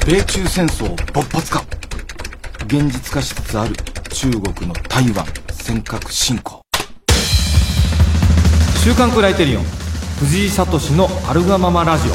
米中戦争勃発か。現実化しつつある中国の台湾尖閣侵攻。週刊クライテリオン藤井聡のあるがままラジオ。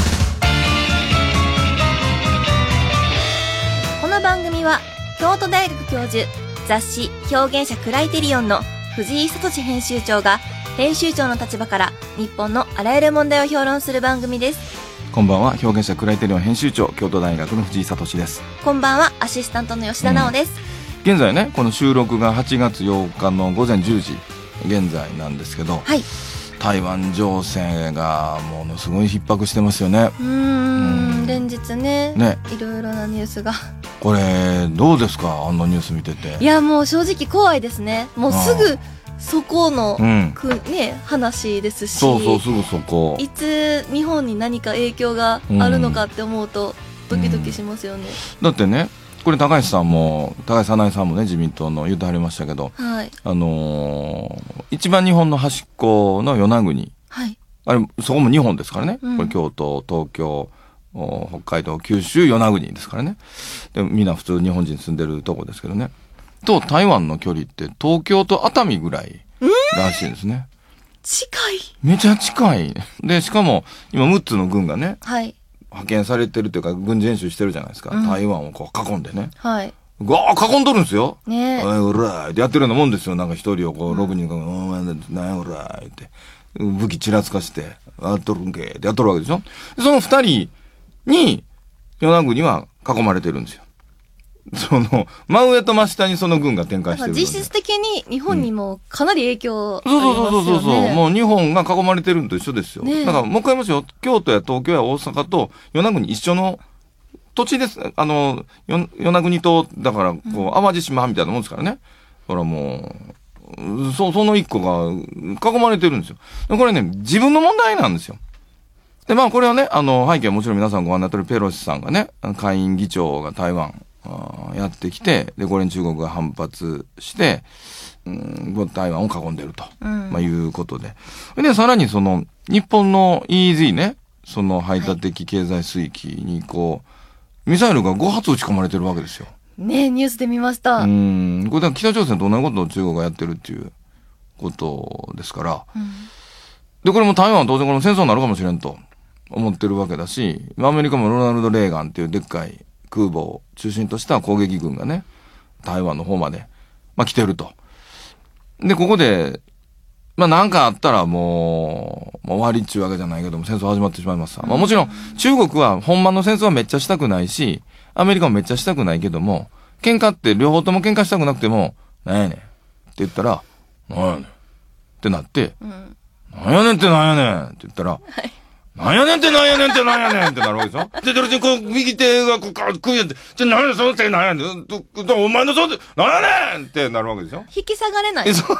この番組は京都大学教授、雑誌表現者クライテリオンの藤井聡編集長が編集長の立場から日本のあらゆる問題を評論する番組です。 こんばんは、表現者クライテリオン編集長、京都大学の藤井聡です。 こんばんは、アシスタントの吉田直です。 現在ね、この収録が8月8日の午前10時現在なんですけど、 はい、 台湾情勢がものすごい逼迫してますよね。 連日ね、いろいろなニュースが。 これどうですか、あのニュース見てて。 いや、もう正直怖いですね。もうすぐそこの、話ですし、 そうすぐそこ。 いつ日本に何か影響があるのかって思うとドキドキしますよね。 だってね、これ高橋早苗さんもね、自民党の言ってはりましたけど、 はい、 一番日本の端っこの与那国、 はい、 あれそこも日本ですからね、これ京都、東京、北海道、九州、与那国ですからね。でみんな普通日本人住んでるとこですけどね、と台湾の距離って東京と熱海ぐらいらしいんですね。 近い、 めちゃ近いで、しかも今6つの軍がね、 はい、 派遣されてるというか軍事演習してるじゃないですか、台湾をこう囲んでね、 はい、 囲んどるんですよ。 ねえ、 うらーってやってるようなもんですよ。なんか一人をこう6人が、お前なんやうらーって武器ちらつかしてやっとるんけってやっとるわけでしょ。その2人に与那国は囲まれてるんですよ。その真上と真下にその軍が展開してるので、 実質的に日本にもかなり影響ありますよね。 そうもう日本が囲まれてるのと一緒ですよ、 ね、 だからもう一回言いますよ、京都や東京や大阪と与那国一緒の土地です。与那国島だからこう、淡路島みたいなもんですからね。だからもうその一個が囲まれてるんですよ。これね、自分の問題なんですよ。でこれはね、背景はもちろん皆さんご覧になってるペロシさんがね、下院議長が台湾やってきて、でこれに中国が反発して、台湾を囲んでると、いうことで、でさらにその日本の EEZ ね、その排他的経済水域にこうミサイルが5発撃ち込まれてるわけですよ。 ねえ、ニュースで見ました。 これだから北朝鮮と同じことを中国がやってるっていうことですから、でこれも台湾は当然この戦争になるかもしれんと思ってるわけだし、アメリカもロナルド・レーガンっていうでっかい空母を中心とした攻撃軍がね、台湾の方まで、来てると。で、ここで、なんかあったらもう終わりっちゅうわけじゃないけども、戦争始まってしまいますさ。もちろん、中国は本番の戦争はめっちゃしたくないし、アメリカもめっちゃしたくないけども、喧嘩って両方とも喧嘩したくなくても、なんやねんって言ったら、なんやねんってなって、なんやねんってなんやねんって言ったら、はい、なんやねんってなんやねんってなんやねんってなるわけでしょ。で、どれでこう、右手がこう、首やって、なんやねん、その手なんやねん、お前のそうで、なんやねんってなるわけでしょ。 引き下がれない。 そう。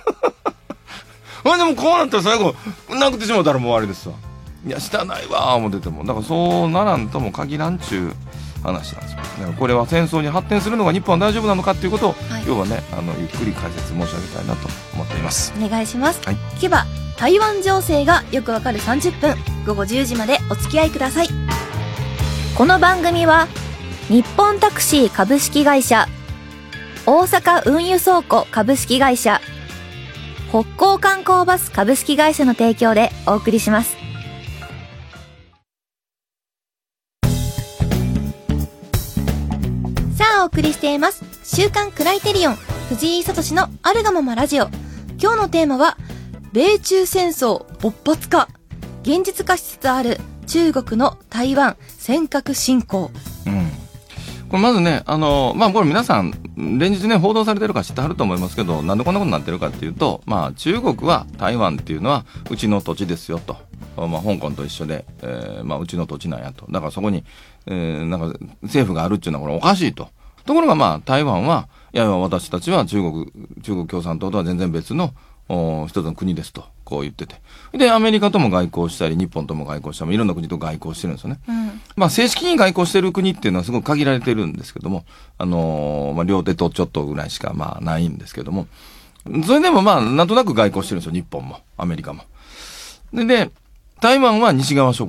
でもこうなったら最後、なくてしまったらもう終わりですわ。いや、したないわー思ってても。だからそうならんとも限らんちゅう話なんですよ。だからこれは戦争に発展するのが日本は大丈夫なのかっていうことを、今日はね、ゆっくり解説申し上げたいなと思っています。 お願いします。 はい。 聞けば、台湾情勢がよくわかる30分、午後10時までお付き合いください。この番組は、日本タクシー株式会社、大阪運輸倉庫株式会社、北港観光バス株式会社の提供でお送りします。さあ、お送りしています。週刊クライテリオン、藤井聡のあるがままラジオ。今日のテーマは、米中戦争勃発か、現実化しつつある中国の台湾尖閣侵攻。 これまずね、これ皆さん連日ね報道されてるから知ってはると思いますけど、なんでこんなことになってるかっていうと、中国は台湾っていうのはうちの土地ですよと、香港と一緒で、うちの土地なんやと。だからそこに、なんか政府があるっていうのはこれおかしいと。ところが台湾は、いや私たちは中国共産党とは全然別の一つの国ですとこう言ってて、でアメリカとも外交したり日本とも外交したりいろんな国と外交してるんですよね。正式に外交してる国っていうのはすごく限られてるんですけども、両手とちょっとぐらいしかないんですけども、それでもなんとなく外交してるんですよ、日本もアメリカも。で台湾は西側諸国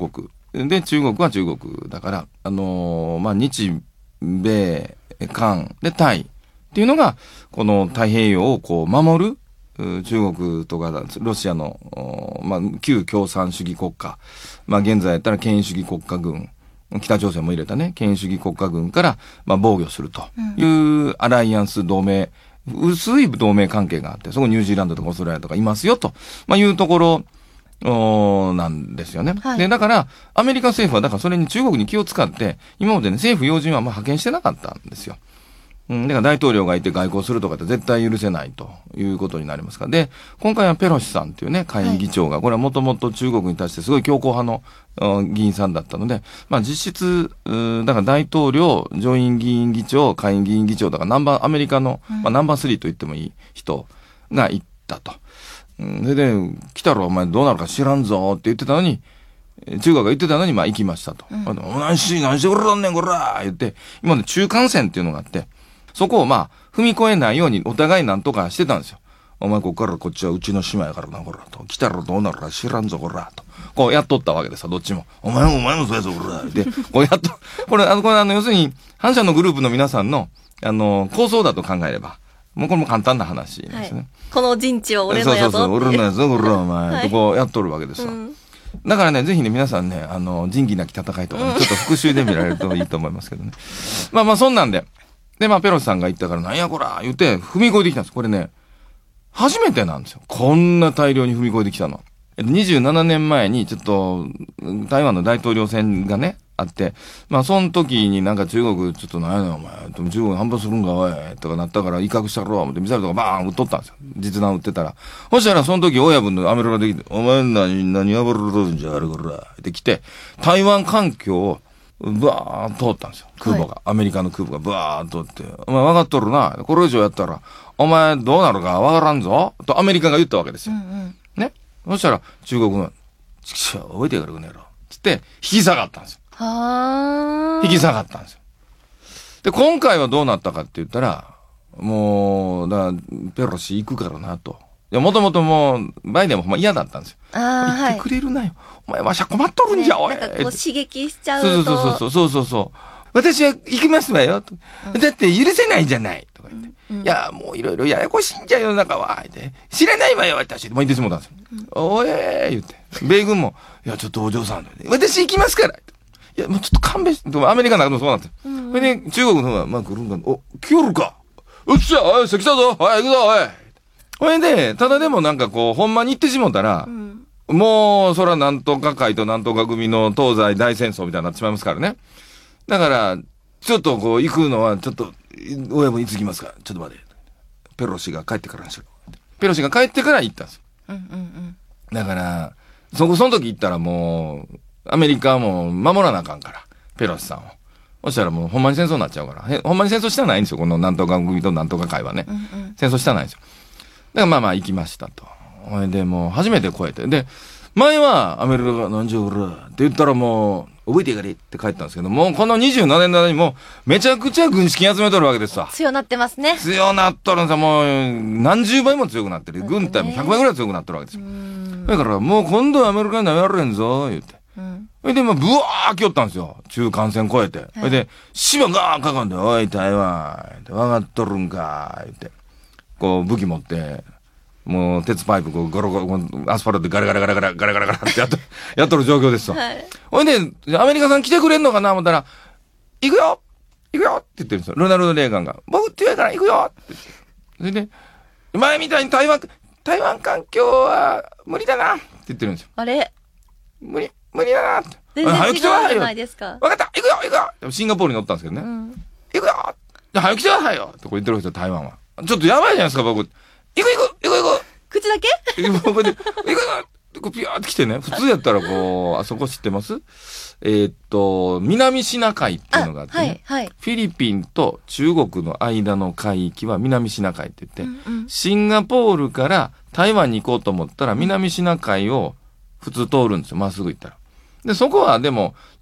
で、中国は中国だから、まあ、日米韓でタイっていうのが、この太平洋をこう守る、中国とかロシアの、まあ、旧共産主義国家、まあ、現在やったら権威主義国家軍、北朝鮮も入れたね、権威主義国家軍から、まあ、防御するというアライアンス同盟、薄い同盟関係があって、そこニュージーランドとかオーストラリアとかいますよと、まあ、いうところ、なんですよね。 はい、 で、だから、アメリカ政府は、だからそれに中国に気を使って、今までね、政府要人はまあ派遣してなかったんですよ。だから大統領がいて外交するとかって絶対許せないということになりますから。で、今回はペロシさんっていうね、下院議長が、これはもともと中国に対してすごい強硬派の議員さんだったので、まあ実質、だから大統領、上院議員議長、下院議員議長だからアメリカの、まあナンバー3と言ってもいい人が行ったと。それで、来たらお前どうなるか知らんぞって言ってたのに、中国が言ってたのに、まあ行きましたと。何してくれたんねん、こら言って、今まで中間線っていうのがあって、そこをまあ、踏み越えないようにお互いなんとかしてたんですよ。お前こっからこっちはうちの島やからな、こら、と。来たらどうなるか知らんぞ、こら、と。こうやっとったわけでさ、どっちも。お前もそうやぞ、こら、で、こうやっと、これ要するに、反社のグループの皆さんの、構想だと考えれば、もうこれも簡単な話ですね。はい、 この陣地は俺のやぞ。 そう、俺のやぞ、こら、お前、はい、とこうやっとるわけですわ。だからね、ぜひね、皆さんね、仁義なき戦いとかね、ちょっと復習で見られるといいと思いますけどね。まあまあ、そんなんで。で、まあ、ペロシさんが言ったから、なんやこら言って、踏み越えてきたんです。これね、初めてなんですよ。こんな大量に踏み越えてきたの。27年前に、ちょっと、台湾の大統領選がね、あって、まあ、その時になんか中国、ちょっとなんやねん、お前、中国反発するんか、おい、とかなったから、威嚇したろ、思って、ミサイルとかバーン撃っとったんですよ。実弾撃ってたら。そしたら、その時、親分のアメリカできて、お前何暴れとるんじゃ、あれこら、って来て、台湾海峡を、バーン通ったんですよ。空母が。はい、アメリカの空母がバーン通って。お前分かっとるな。これ以上やったら、お前どうなるか分からんぞ。とアメリカが言ったわけですよ。ね。そしたら中国が、ちくしょう、覚えてやがるこの野郎。つって、引き下がったんですよ。引き下がったんですよ。で、今回はどうなったかって言ったら、もう、ペロシ行くからなと。いや、もともともう、バイデンもほんま嫌だったんですよ。言ってくれるなよ。お前わしゃ困っとるんじゃ、おい。 なんかこう刺激しちゃうと。 そう。私は行きますわよ。だって許せないじゃない。とか言って。いや、もういろいろややこしいんじゃ世の中は。知らないわよ、私。もう言ってしもたんですよ。お言って。米軍も、いや、ちょっとお嬢さん。私行きますから。いや、もうちょっと勘弁して。アメリカの中でもそうなんですよ。それで、中国の方が、まあ来るんか。お、来よるか。うっしゃ、おい、来たぞ。おい、行くぞ、おい。これで、ただでもなんかこう、ほんまに言ってしもたら、もう、そらなんとか会となんとか組の東西大戦争みたいになってしまいますからね。だから、ちょっとこう、行くのは、ちょっと、親分いつ行きますかちょっと待って。ペロシが帰ってからにしろ。ペロシが帰ってから行ったんですよ。だから、その時行ったらもう、アメリカはもう守らなあかんから、ペロシさんを。そしたらもうほんまに戦争になっちゃうから。ほんまに戦争したないんですよ。このなんとか組となんとか会はね。戦争したないんですよ。だからまあまあ行きましたと。で、もう初めて越えて。で、前はアメリカがなんじゃおらって言ったらもう、覚えてやがれって帰ったんですけど、もうこの27年の間にもめちゃくちゃ軍資金集めとるわけですわ。 強なってますね。 強なっとるんですよ。もう何十倍も強くなってる。軍隊も100倍ぐらい強くなってるわけですよ。だからもう今度はアメリカに舐められんぞ、言って。それで、まあ、ブワー来よったんですよ。中間線越えて。それで、島ガーンかかんで、おい、台湾、わかっとるんか、言って。こう、武器持って、もう、鉄パイプ、こう、ゴロゴロ、アスファルトでガラガラガラガラガラガラガラってやっとる状況ですよ。ほいで、アメリカさん来てくれんのかな思ったら、行くよって言ってるんですよ。ロナルド・レーガンが。僕強いから行くよって言って。それで、前みたいに台湾環境は無理だなって言ってるんですよ。 あれ無理だなって。 全然違うじゃないですか。 わかった、行くよシンガポールに乗ったんですけどね。行くよじゃあ早く来てくださいよってこう言ってるんですよ、台湾は。ちょっとやばいじゃないですか、僕。行く口だけ行くこうピューって来てね。普通やったらこう、あそこ知ってます？南シナ海っていうのがあってね。フィリピンと中国の間の海域は南シナ海って言って、シンガポールから台湾に行こうと思ったら南シナ海を普通通るんですよ、まっすぐ行ったら。で、そこはでも、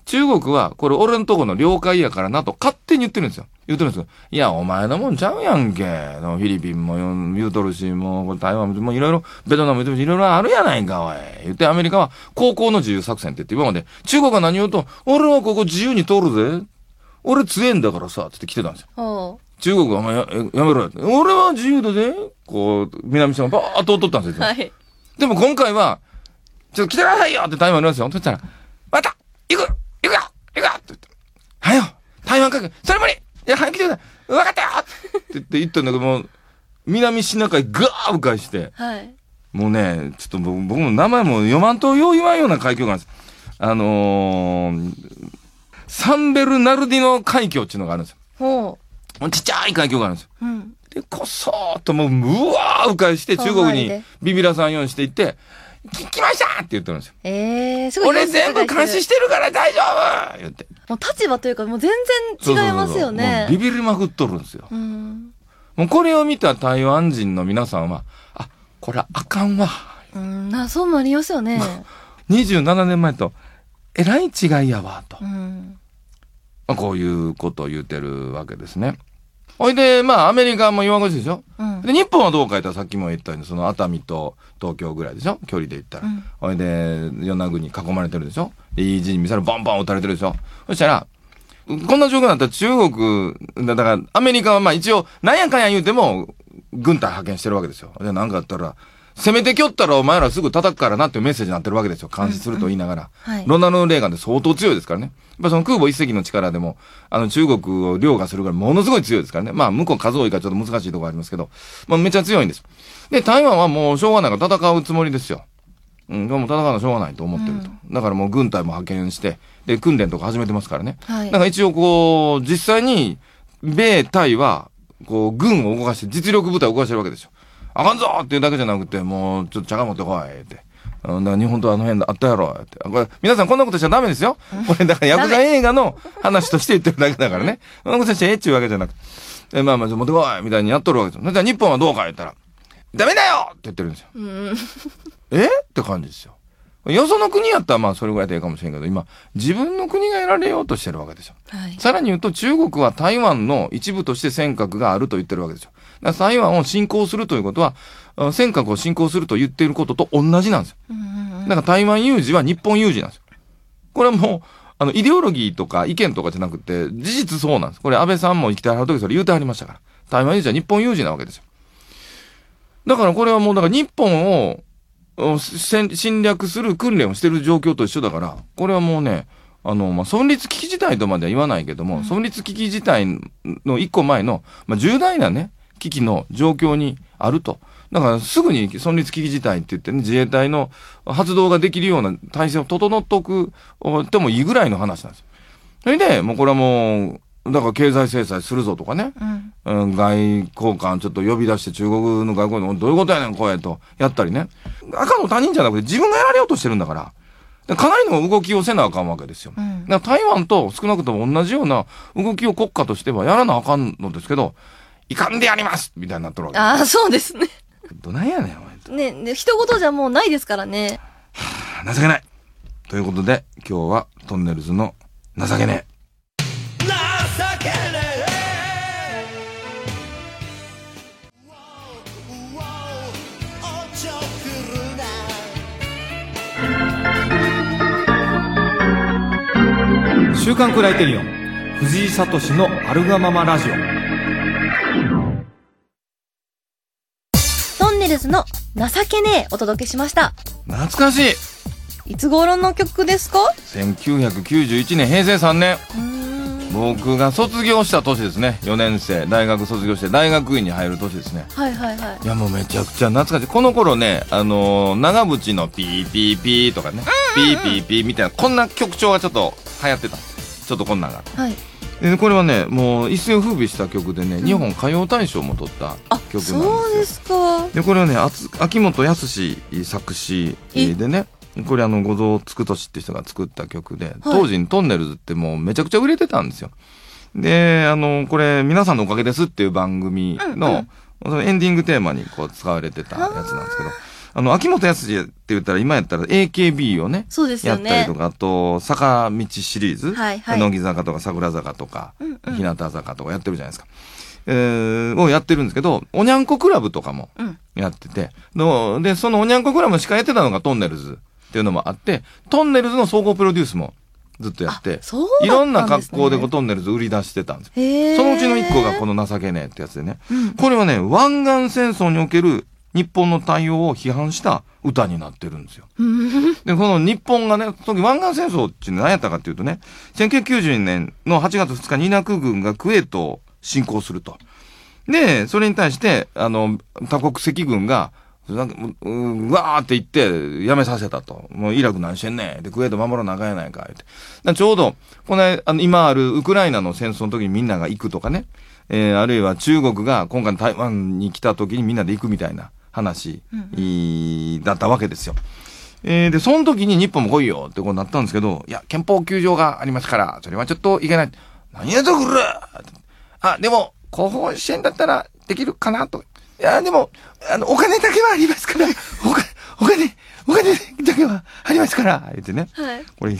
中国はこれ俺のとこの領海やからなと勝手に言ってるんですよ。言ってるんですよ。いや、お前のもんちゃうやんけ。フィリピンも言うとるし、もう台湾もいろいろ、ベトナムも言うとるし、いろいろあるやないか、おい。言ってアメリカは航行の自由作戦って言って今まで、中国が何言うと、俺はここ自由に通るぜ。俺強えんだからさ、って来てたんですよ。中国はお前やめろよ。俺は自由だぜ。こう、南島がバーッと通ったんですよ。はい。でも今回は、ちょっと来てくださいよって台湾に言うんですよ。そしたら、また行くよって言って。はよ台湾核それ無理いや、早く来てください分かったよって言ったんだけども、南シナ海ガーッ返して、はい。もうね、ちょっと僕も名前も読まんとよう言わんような海峡があるんです。サンベルナルディノ海峡っていうのがあるんですよ。ほう。ちっちゃい海峡があるんですよ。うん。で、こそーっともう、うわー迂回して中国にビビらさんようにしていって、来ましたって言ってるんですよ。すごい。俺全部監視してるから大丈夫言って。 もう立場というかもう全然違いますよね。 もうビビりまくっとるんですよ。もうこれを見た台湾人の皆さんは、あ、これあかんわ。 そうもありますよね。 27年前と、えらい違いやわ、と。こういうことを言うてるわけですね。ほいで、まあ、アメリカも岩越しでしょ、で、日本はどうか言ったらさっきも言ったように、その熱海と東京ぐらいでしょ距離で言ったら。ほいで、与那国に囲まれてるでしょイージーにミサイルバンバン撃たれてるでしょそしたら、こんな状況になったら中国、だからアメリカはまあ一応、なんやかんや言うても、軍隊派遣してるわけですよ。じゃあなんかあったら、攻めてきよったらお前らすぐ叩くからなっていうメッセージになってるわけですよ。監視すると言いながら。はい、ロナルド・レーガンで相当強いですからね。やっぱその空母一隻の力でも、中国を凌駕するからものすごい強いですからね。まあ向こう数多いからちょっと難しいところありますけど、まあめっちゃ強いんです。で、台湾はもうしょうがないから戦うつもりですよ。もう戦うのしょうがないと思ってると。だからもう軍隊も派遣して、で、訓練とか始めてますからね。はい、だから一応こう、実際に、米台は、こう、軍を動かして、実力部隊を動かしてるわけですよ。あかんぞっていうだけじゃなくて、もう、ちょっと茶が持ってこいって。だから日本とあの辺あったやろって。これ、皆さんこんなことしちゃダメですよ。これ、だからヤクザ映画の話として言ってるだけだからね。そんなことしちゃええっちゅうわけじゃなくて。まあまあ、持ってこいみたいにやっとるわけですよ。じゃあ日本はどうか言ったら、ダメだよって言ってるんですよ。って感じですよ。よその国やったらまあそれぐらいでいいかもしれんけど、今、自分の国が得られようとしてるわけですよ。はい、さらに言うと中国は台湾の一部として尖閣があると言ってるわけですよ。だから台湾を侵攻するということは、尖閣を侵攻すると言っていることと同じなんですよ。だから台湾有事は日本有事なんですよ。これはもう、イデオロギーとか意見とかじゃなくて、事実そうなんです。これ安倍さんも生きてはるときそれ言うてはりましたから。台湾有事は日本有事なわけですよ。だからこれはもう、だから日本を、侵略する訓練をしてる状況と一緒だから、これはもうね、まあ、存立危機事態とまでは言わないけども、存立危機事態の一個前の、まあ、重大なね、危機の状況にあると。だからすぐに存立危機事態って言ってね、自衛隊の発動ができるような体制を整っとく、てもいいぐらいの話なんですよ。それで、もうこれはもう、だから経済制裁するぞとかね、外交官ちょっと呼び出して中国の外交官どういうことやねん、これと、やったりね。赤の他人じゃなくて自分がやられようとしてるんだから、かなりの動きをせなあかんわけですよ。だから台湾と少なくとも同じような動きを国家としてはやらなあかんのですけど、いかんでやりますみたいになってるわけです。 ああ、そうですね。 どないやねん、お前。ね、人事じゃもうないですからね。 情けない。ということで、今日はトンネルズの情けねえ。週刊クライテリオン藤井聡のアルガママラジオ。 トンネルズの情けねえお届けしました。 懐かしい。 いつ頃の曲ですか ？1991年平成3年。僕が卒業した年ですね。4年生大学卒業して大学院に入る年ですね。 はいはいはい。 いやもうめちゃくちゃ懐かしい。この頃ね、長渕のピーピーピーとかね、ピーピーピーみたいなこんな曲調がちょっと流行ってた。ちょっとこんなんが。はい。これはね、もう一世を風靡した曲でね、日本歌謡大賞も取った曲なんですよ。 そうですか。 で、これはね、秋元康作詞でね、これ後藤つくとしって人が作った曲で、当時トンネルズってもうめちゃくちゃ売れてたんですよ。で、これ、皆さんのおかげですっていう番組の、そのエンディングテーマにこう使われてたやつなんですけど、 秋元康って言ったら、今やったら AKB をね、 そうですよね。 やったりとか、あと、坂道シリーズ、 はいはい。 乃木坂とか桜坂とか、日向坂とかやってるじゃないですか。をやってるんですけど、おにゃんこクラブとかもやってて、で、そのおにゃんこクラブの司会やってたのがトンネルズっていうのもあって、トンネルズの総合プロデュースもずっとやって、いろんな格好でトンネルズ売り出してたんです。そのうちの一個がこの情けねえってやつでね、これはね、湾岸戦争における日本の対応を批判した歌になってるんですよ。で、この日本がね、その湾岸戦争っていうのは何やったかっていうとね、1992年の8月2日にイラク軍がクウェートを侵攻すると。で、それに対して、多国籍軍が、わーって言って、やめさせたと。もうイラク何してんねん。で、クウェート守らなあかんやないか。ってちょうど、この、今あるウクライナの戦争の時にみんなが行くとかね。あるいは中国が今回の台湾に来た時にみんなで行くみたいな話、だったわけですよ。で、その時に日本も来いよってことになったんですけど、いや、憲法9条がありますから、それはちょっといけない。何やとくれでも、後方支援だったらできるかなと。いや、でも、お金だけはありますから、お金だけはありますから、言ってね。はい。これ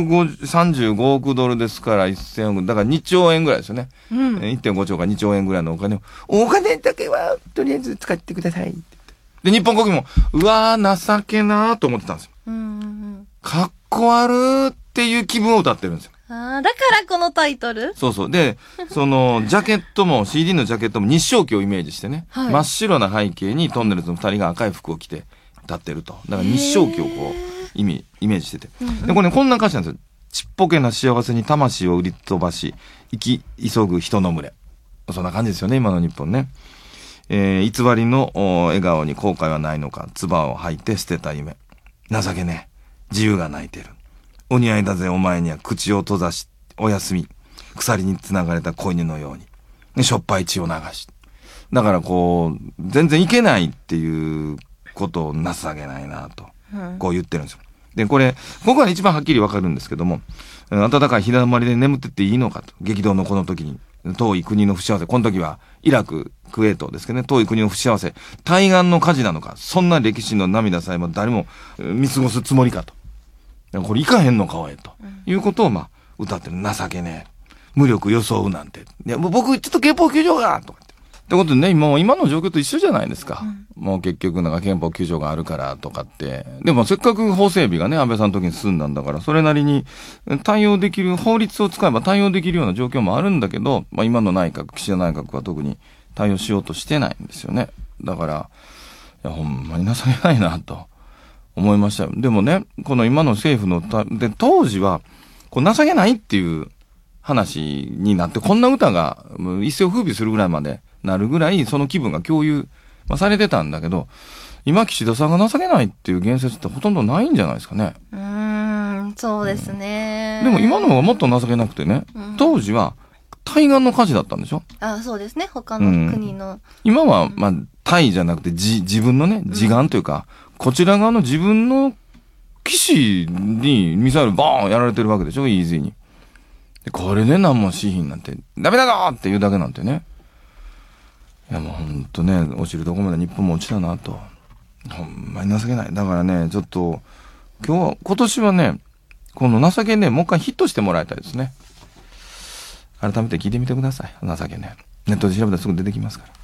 135億ドルですから1000億、だから2兆円ぐらいですよね。1.5 兆か2兆円ぐらいのお金を、お金だけはとりあえず使ってくださいって。で、日本国民も、うわー情けなーと思ってたんですよ。かっこ悪ーっていう気分を歌ってるんですよ。 だからこのタイトル？ そうそう。で、その、ジャケットも、CD のジャケットも日照旗をイメージしてね、はい、真っ白な背景にトンネルズの二人が赤い服を着て立ってると。だから日照旗をこう、イメージしてて。で、これね、こんな歌詞なんですよ。ちっぽけな幸せに魂を売り飛ばし、生き急ぐ人の群れ。そんな感じですよね、今の日本ね。偽りの笑顔に後悔はないのか、唾を吐いて捨てた夢。情けねえ。自由が泣いてる。お似合いだぜお前には口を閉ざし、おやすみ。鎖に繋がれた子犬のように。で、しょっぱい血を流し。だからこう、全然いけないっていうことを情けないなと、こう言ってるんですよ。で、これは一番はっきりわかるんですけども、暖かい日だまりで眠ってっていいのかと。激動のこの時に、遠い国の不幸せ。この時はイラク、クウェートですけどね、遠い国の不幸せ。対岸の火事なのか。そんな歴史の涙さえも誰も見過ごすつもりかと。これいかへんのかおえと、いうことを歌ってる。情けねえ。無力装うなんて。いや、もう僕ちょっと憲法9条がとかって。ってことでね、今の状況と一緒じゃないですか。もう結局なんか憲法9条があるからとかって。でもせっかく法整備がね、安倍さんの時に進んだんだから、それなりに対応できる、法律を使えば対応できるような状況もあるんだけど、今の内閣、岸田内閣は特に対応しようとしてないんですよね。だから、いや、ほんまに情けないなと。思いましたよ。でもね、この今の政府ので、当時は、こう情けないっていう話になって、こんな歌が一世を風靡するぐらいまでなるぐらい、その気分が共有、されてたんだけど、今岸田さんが情けないっていう言説ってほとんどないんじゃないですかね。 そうですね。 でも今の方がもっと情けなくてね、当時は対岸の火事だったんでしょ？ そうですね。他の国の。 今は、対じゃなくて自分のね、自眼というか、こちら側の自分の基地にミサイルバーンやられてるわけでしょ、イージーに。でこれで何もしひんなんて、ダメだぞって言うだけなんてね。いやもうほんとね、落ちるとこまで日本も落ちたなと。ほんまに情けない。だからね、ちょっと、今年はね、この情けね、もう一回ヒットしてもらいたいですね。改めて聞いてみてください。情けね。ネットで調べたらすぐ出てきますから。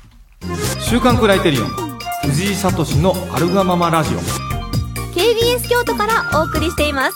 週刊クライテリオン。藤井聡のあるがままラジオ KBS 京都からお送りしています。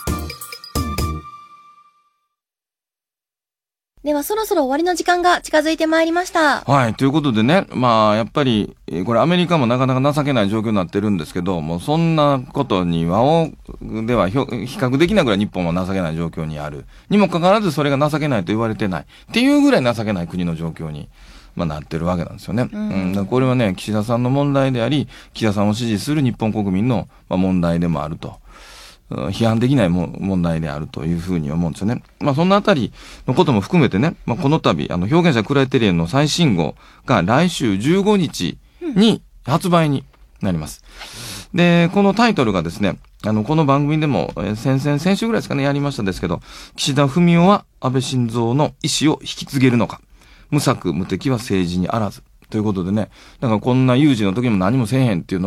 ではそろそろ終わりの時間が近づいてまいりました。 はい、ということでね、やっぱりこれアメリカもなかなか情けない状況になってるんですけど、もうそんなことにでは比較できないぐらい日本は情けない状況にあるにもかかわらず、それが情けないと言われてないっていうぐらい情けない国の状況になってるわけなんですよね。これはね、岸田さんの問題であり、岸田さんを支持する日本国民の問題でもあると。批判できない問題であるというふうに思うんですよね。そんなあたりのことも含めてね、この度、表現者クライテリオンの最新号が来週15日に発売になります。で、このタイトルがですね、この番組でも、先週ぐらいですかね、やりましたですけど、岸田文雄は安倍晋三の意思を引き継げるのか。無策無敵は政治にあらず。ということでね、だからこんな有事の時も何もせえへんっていうのは、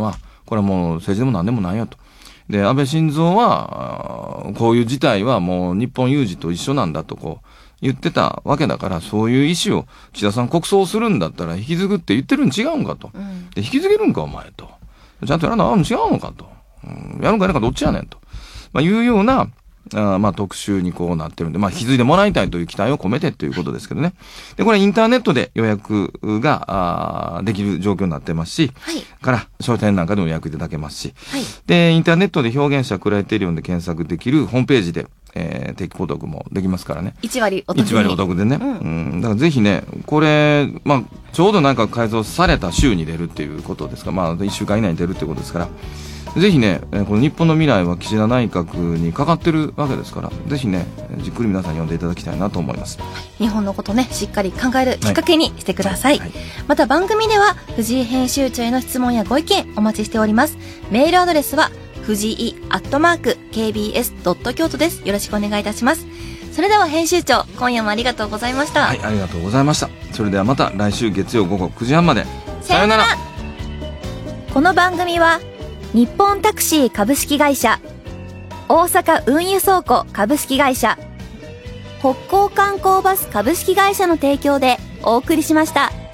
これはもう政治でも何でもないよと。で、安倍晋三は、こういう事態はもう日本有事と一緒なんだとこう言ってたわけだから、そういう意思を岸田さん国葬するんだったら引き継ぐって言ってるに違うんかと。で、引き継げるんかお前と。ちゃんとやらなあかんの違うのかと。やるんかやらんかどっちやねんと。いうような、特集にこうなってるんで、引き継いでもらいたいという期待を込めてということですけどね。で、これインターネットで予約が、できる状況になってますし、 はい。 から商店なんかでも予約いただけますし、 はい。 で、インターネットで表現者クライテリオンで検索できるホームページで、定期購読もできますからね。 1割お得に。 1割お得でね。だからぜひね、これ、ちょうどなんか改造された週に出るっていうことですから、1週間以内に出るっていうことですから、ぜひね、この日本の未来は岸田内閣にかかってるわけですから、ぜひね、じっくり皆さん読んでいただきたいなと思います。 日本のことね、しっかり考えるきっかけにしてください。 はい。 また番組では、藤井編集長への質問やご意見お待ちしております。メールアドレスは、藤井@kbs. 京都です。よろしくお願いいたします。それでは編集長、今夜もありがとうございました。 はい、ありがとうございました。それではまた来週月曜午後9時半まで。 さようなら。この番組は、日本タクシー株式会社、大阪運輸倉庫株式会社、北港観光バス株式会社の提供でお送りしました。